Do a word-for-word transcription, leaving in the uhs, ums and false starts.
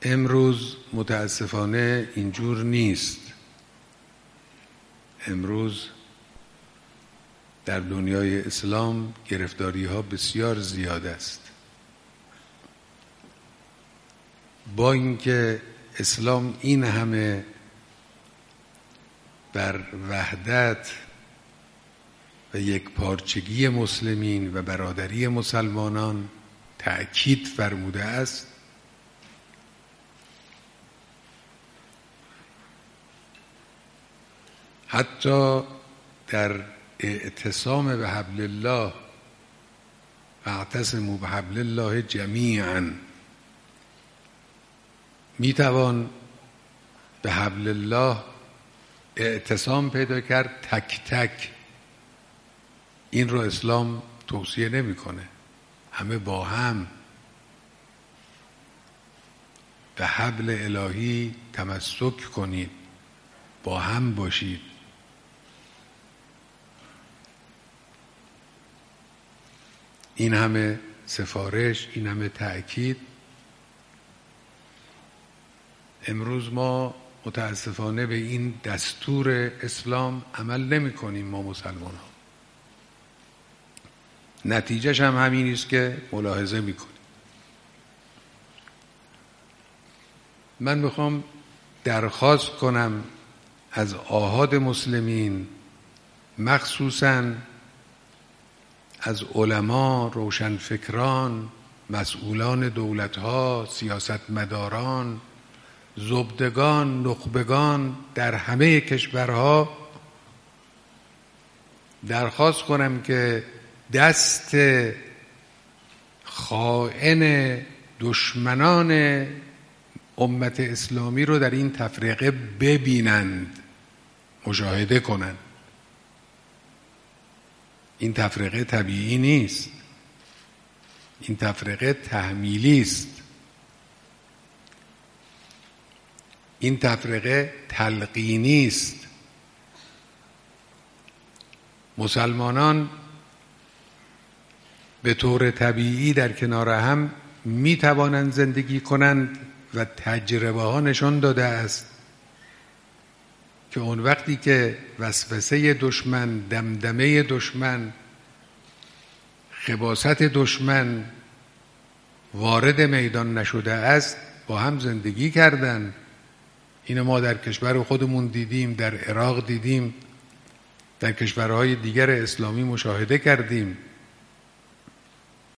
امروز متاسفانه اینجور نیست. امروز در دنیای اسلام گرفتاری ها بسیار زیاد است. با اینکه اسلام این همه بر وحدت و یک پارچگی مسلمین و برادری مسلمانان تأکید فرموده است، حتی در اعتصام به حبل الله واعتصموا بحبل الله جمیعا میتوان به حبل الله اعتصام پیدا کرد تک تک. این رو اسلام توصیه نمیکنه. همه با هم به حبل الهی تمسک کنید، با هم باشید. این همه سفارش، این همه تأکید. امروز ما متاسفانه به این دستور اسلام عمل نمی کنیم ما مسلمان ها. نتیجهش هم همین است که ملاحظه می کنیم. من میخوام درخواست کنم از آحاد مسلمین، مخصوصاً از علما، روشنفکران، مسئولان دولتها، سیاستمداران، زبدگان، نخبگان در همه کشورها درخواست کنم که دست خائن دشمنان امت اسلامی رو در این تفرقه ببینند، مشاهده کنند. این تفرقه طبیعی نیست. این تفرقه تحمیلی است. این تفرقه تلقینی است. مسلمانان به طور طبیعی در کنار هم می توانند زندگی کنند و تجربه ها نشان داده است که اون وقتی که وسوسه دشمن، دمدمه دشمن، خباثت دشمن وارد میدان نشده است، با هم زندگی کردند. اینو ما در کشور خودمون دیدیم، در عراق دیدیم، در کشورهای دیگر اسلامی مشاهده کردیم.